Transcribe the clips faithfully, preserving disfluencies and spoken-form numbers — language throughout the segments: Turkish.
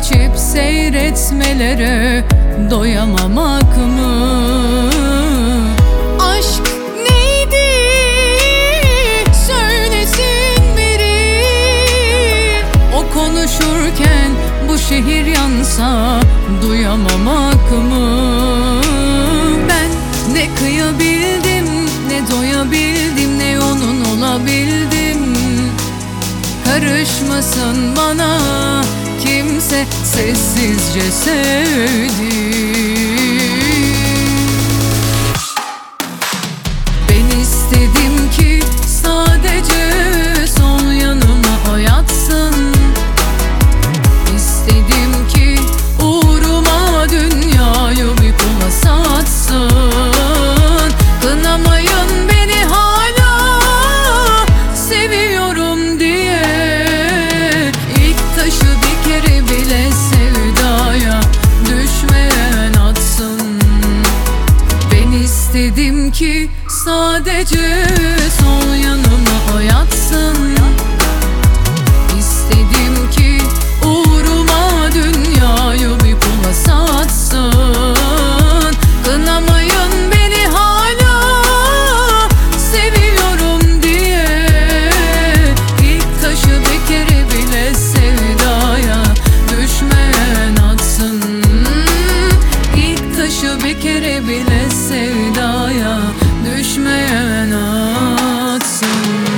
geçip seyretmelere doyamamak mı? Aşk neydi? Söylesin biri. O konuşurken bu şehir yansa duyamamak mı? Ben ne kıyabildim, ne doyabildim, ne onun olabildim. Karışmasın bana kimse, sessizce sevdim. Ben istedim ki sadece sol yanıma o yatsın. İstedim ki uğruma dünyayı bir kula satsın. Kınamayın beni hala seviyorum diye. İlk taşı bir kere bile sevdaya düşmeyen atsın. Ben istedim ki sadece sol yanıma o yatsın. İstedim ki uğruma dünyayı bir kula satsın. Kınamayın beni hala seviyorum diye. İlk taşı bir kere bile sevdaya düşmeyen atsın. İlk taşı bir kere bile sevdaya düşmeyen atsın.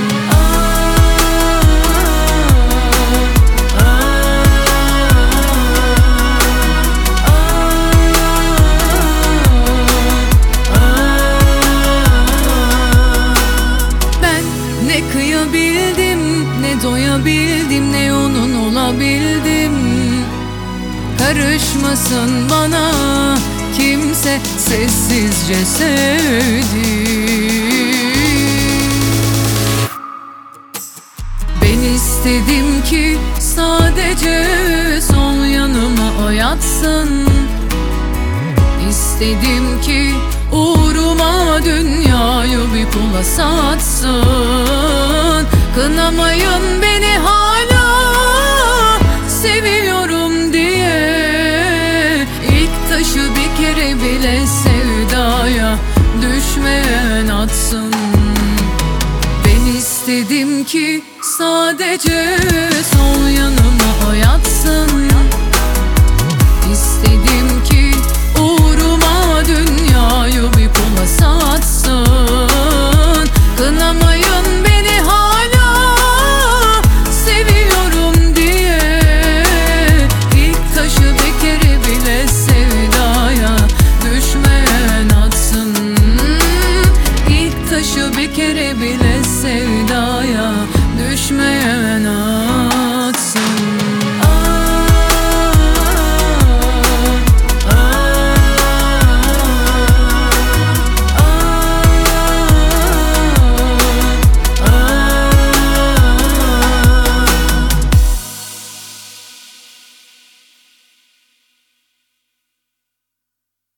Ne kıyabildim, ne doyabildim, ne onun olabildim. Karışmasın bana kimse, sessizce sevdim. Ben istedim ki sadece sol yanıma o yatsın. İstedim ki uğruma dünyayı bir kula satsın. Kınamayın beni hala seviyorum diye. İlk taşı bir kere bile sevdaya düşmeyen atsın. Ben istedim ki sadece sol yanıma o yatsın.